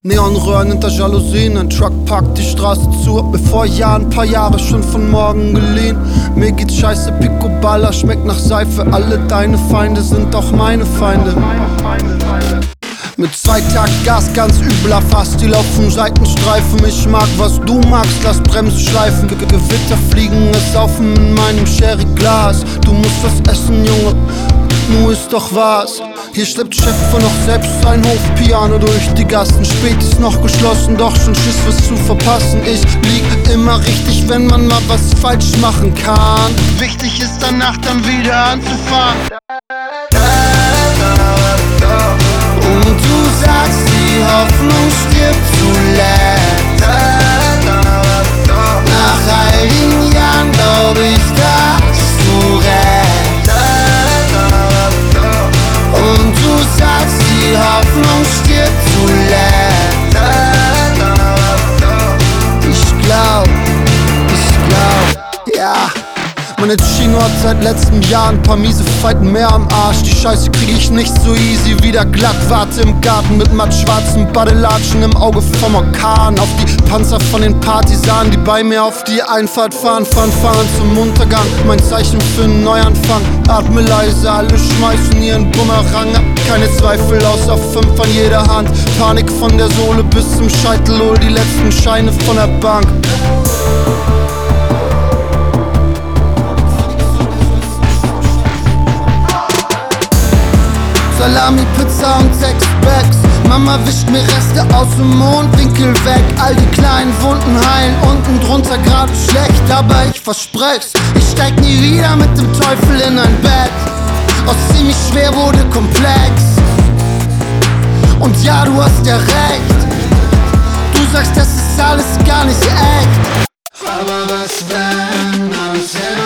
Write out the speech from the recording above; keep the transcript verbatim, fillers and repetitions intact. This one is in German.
Neonröhren hinter Jalousien, ein Truck packt die Straße zu. Hab mir vor Jahren, paar Jahre schon von morgen geliehen. Mir geht's scheiße, Picoballa schmeckt nach Seife. Alle deine Feinde sind auch meine Feinde. Mit zwei Takt Gas, ganz übler Fahrstil auf dem Seitenstreifen. Ich mag, was du magst, lass Bremse schleifen. Ge Gewitter fliegen, es saufen in meinem Sherry-Glas. Du musst das essen, Junge, nur ist doch was. Hier schleppt Chef noch selbst sein Hofpiano durch die Gassen. Spät ist noch geschlossen, doch schon Schiss, was zu verpassen. Ich lieg immer richtig, wenn man mal was falsch machen kann. Wichtig ist danach dann wieder anzufahren. Und du sagst, die Hoffnung stirbt zuletzt. Nach all den Jahren glaub ich, dass du recht. Und du sagst, die Hoffnung stirbt zuletzt. Ich glaub, ich glaub, ja. Meine Chino hat seit letztem Jahr ein paar miese Falten mehr am Arsch. Die Scheiße krieg ich nicht so easy wieder glatt. Warte im Garten mit mattschwarzen Badelatschen im Auge vom Orkan. Auf die Panzer von den Partisanen, die bei mir auf die Einfahrt fahren. Fahren, fahren zum Untergang, mein Zeichen für einen Neuanfang. Atme leise, alle schmeißen ihren Bumerang ab. Keine Zweifel, außer fünf an jeder Hand. Panik von der Sohle bis zum Scheitel, hol die letzten Scheine von der Bank. Salami, Pizza und sechs Bags. Mama wischt mir Reste aus dem Mondwinkel weg. All die kleinen Wunden heilen, unten drunter gerade schlecht. Aber ich versprech's, ich steig nie wieder mit dem Teufel in ein Bett. Aus ziemlich schwer wurde komplex. Und ja, du hast ja recht. Du sagst, das ist alles gar nicht echt. Aber was wenn alles